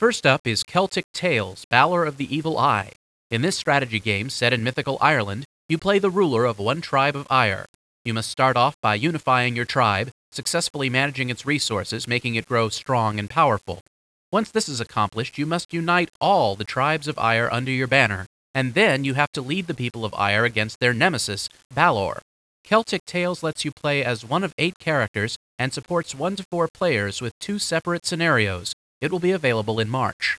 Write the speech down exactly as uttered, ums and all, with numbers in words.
First up is Celtic Tales, Valor of the Evil Eye. In this strategy game set in mythical Ireland, you play the ruler of one tribe of Ire. You must start off by unifying your tribe, successfully managing its resources, making it grow strong and powerful. Once this is accomplished, you must unite all the tribes of Ire under your banner, and then you have to lead the people of Ire against their nemesis, Balor. Celtic Tales lets you play as one of eight characters and supports one to four players with two separate scenarios. It will be available in March.